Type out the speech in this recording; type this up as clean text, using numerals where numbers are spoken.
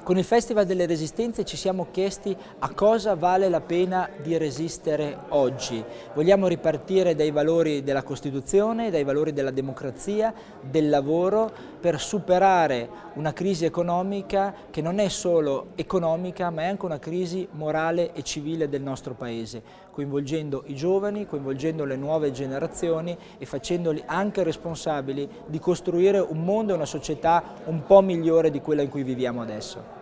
Con il Festival delle Resistenze ci siamo chiesti a cosa vale la pena di resistere oggi. Vogliamo ripartire dai valori della Costituzione, dai valori della democrazia, del lavoro, per superare una crisi economica che non è solo economica, ma è anche una crisi morale e civile del nostro Paese, coinvolgendo i giovani, coinvolgendo le nuove generazioni e facendoli anche responsabili di costruire un mondo e una società un po' migliore di quella in cui viviamo adesso.